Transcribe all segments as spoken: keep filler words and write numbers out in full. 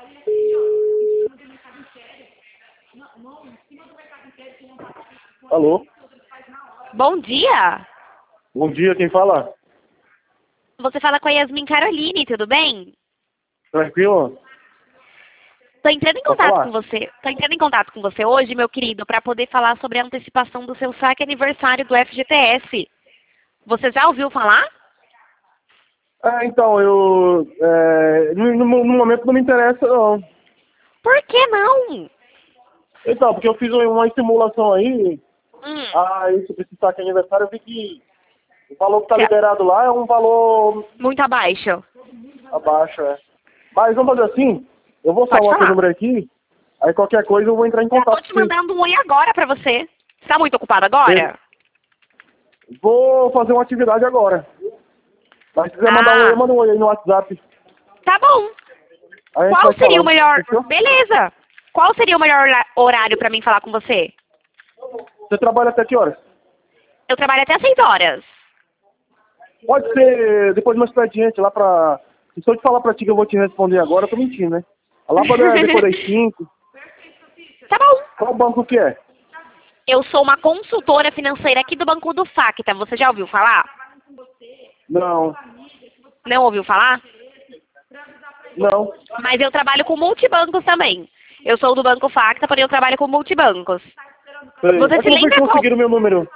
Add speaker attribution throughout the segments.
Speaker 1: Alô?
Speaker 2: Bom dia!
Speaker 1: Bom dia, quem fala?
Speaker 2: Você fala com a Yasmin Caroline, tudo bem?
Speaker 1: Tranquilo?
Speaker 2: Tô entrando em
Speaker 1: Pode
Speaker 2: contato
Speaker 1: falar.
Speaker 2: com você. Tô entrando em contato com você hoje, meu querido, para poder falar sobre a antecipação do seu saque aniversário do F G T S. Você já ouviu falar?
Speaker 1: Ah, então, eu... É, no, no- no momento não me interessa, não.
Speaker 2: Por que não?
Speaker 1: Então, porque eu fiz uma simulação aí,
Speaker 2: Hum.
Speaker 1: aí sobre esse saque aniversário, eu vi que o valor que tá
Speaker 2: Cê-
Speaker 1: liberado lá é um valor
Speaker 2: Muito abaixo.
Speaker 1: abaixo, é. Mas vamos fazer assim, eu vou
Speaker 2: Pode
Speaker 1: salvar seu
Speaker 2: falar.
Speaker 1: número aqui, aí qualquer coisa eu vou entrar em
Speaker 2: Já tô
Speaker 1: contato
Speaker 2: te
Speaker 1: com você.
Speaker 2: mandando um oi agora pra você. Você tá muito ocupado agora?
Speaker 1: Vou fazer uma atividade agora. Mas se quiser mandar um oi,
Speaker 2: Ah,
Speaker 1: manda um oi aí no WhatsApp.
Speaker 2: tá bom.
Speaker 1: Aí a gente
Speaker 2: Qual
Speaker 1: vai
Speaker 2: seria o
Speaker 1: falando.
Speaker 2: melhor...
Speaker 1: Fechou?
Speaker 2: Beleza. Qual seria o melhor hora- horário pra mim falar com você?
Speaker 1: Você trabalha até que horas?
Speaker 2: Eu trabalho até seis horas.
Speaker 1: Pode ser depois do meu expediente, lá pra... Se eu te falar pra ti que eu vou te responder agora, eu tô mentindo, né? Lá pra depois das cinco.
Speaker 2: Tá bom.
Speaker 1: Qual banco que é?
Speaker 2: Eu sou uma consultora financeira aqui do Banco do Facta. Você já ouviu falar?
Speaker 1: Não.
Speaker 2: Não ouviu falar?
Speaker 1: Não.
Speaker 2: Mas eu trabalho com multibancos também. Eu sou do Banco Facta, porém eu trabalho com multibancos.
Speaker 1: Sei.
Speaker 2: Você
Speaker 1: Mas
Speaker 2: se
Speaker 1: como foi que
Speaker 2: lembra qual...
Speaker 1: conseguiram o meu número?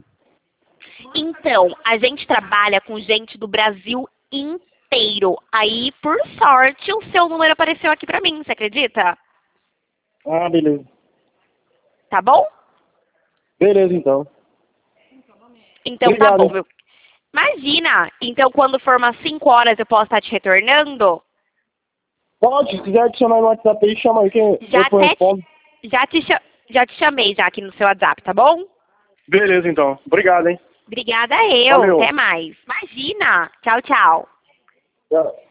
Speaker 2: Então, a gente trabalha com gente do Brasil inteiro. Aí, por sorte, o seu número apareceu aqui pra mim, você acredita?
Speaker 1: Ah, beleza.
Speaker 2: Tá bom?
Speaker 1: Beleza, então.
Speaker 2: Então tá
Speaker 1: Obrigado,
Speaker 2: bom,
Speaker 1: hein?
Speaker 2: meu. Imagina! Então, quando for umas cinco horas, eu posso estar te retornando?
Speaker 1: Pode, se quiser adicionar no WhatsApp aí, chama aí que eu
Speaker 2: Já
Speaker 1: depois
Speaker 2: até
Speaker 1: respondo.
Speaker 2: te, já te, cha- já te chamei já aqui no seu WhatsApp, tá bom?
Speaker 1: Beleza, então. Obrigado, hein?
Speaker 2: Obrigada eu.
Speaker 1: Valeu.
Speaker 2: Até mais. Imagina! Tchau, tchau.
Speaker 1: Tchau.